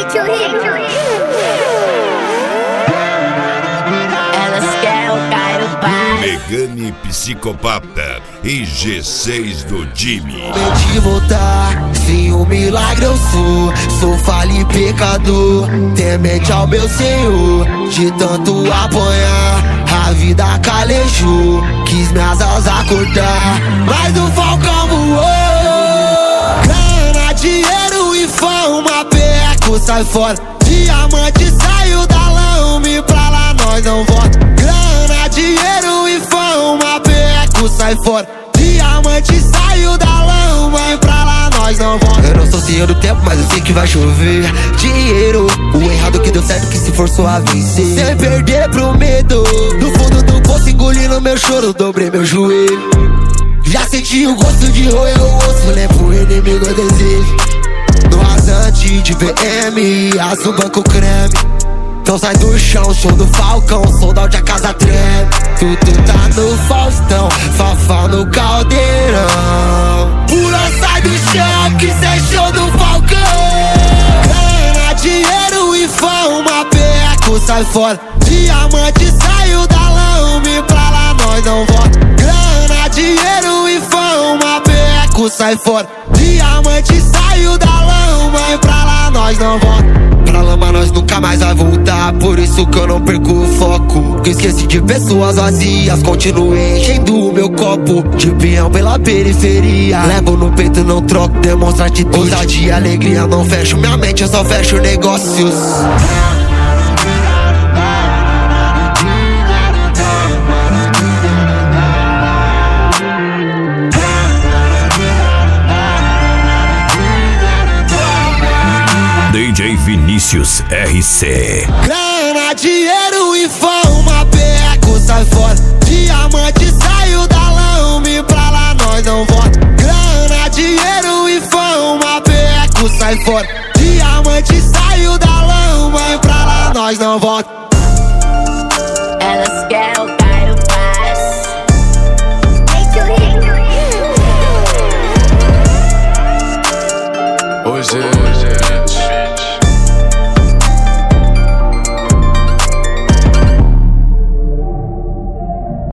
Megane Psicopata e G6 do Jimmy. De voltar, sim, um milagre eu sou falho e pecador, temente ao meu Senhor. De tanto apanhar, a vida calejou, quis minhas asas acordar, mas o falcão voou. Grana, dinheiro e fama, perco, sai fora. Diamante saiu da lama e pra lá nós não volta. Grana, dinheiro e fama, perco, sai fora. Diamante saiu da lama e pra lá nós não volta. Eu não sou senhor do tempo, mas eu sei que vai chover. Dinheiro, o errado que deu certo, que se forçou a vencer. Sem perder pro medo, no fundo do poço engolindo meu choro, dobrei meu joelho. Já senti o gosto de roer o osso, lembro o inimigo eu desejo. No rasante de VM, azul banco creme. Então sai do chão, show do Falcão, soldado a casa treme. Tudo tá no Faustão, Fafá no caldeirão. Pula, sai do chão, que cê é show do Falcão. Grana, dinheiro e fama, perco, sai fora. Diamante saiu da lama e pra lá nós não volta. Grana, dinheiro e fama, perco, sai fora. Diamante saiu da lama e pra lá nós não volta. Pra lama nós nunca mais vai voltar, por isso que eu não perco o foco. Que esqueci de pessoas vazias, continuei enchendo o meu copo. De peão pela periferia, levo no peito, não troco, demonstra atitude. Ousadia e alegria, não fecho minha mente, eu só fecho negócios. DJ Vinícius RC. Grana, dinheiro e fama, perco, sai fora. Diamante saiu da lama e pra lá nós não volta. Grana, dinheiro e fama, perco, sai fora. Diamante saiu da lama e pra lá nós não volta.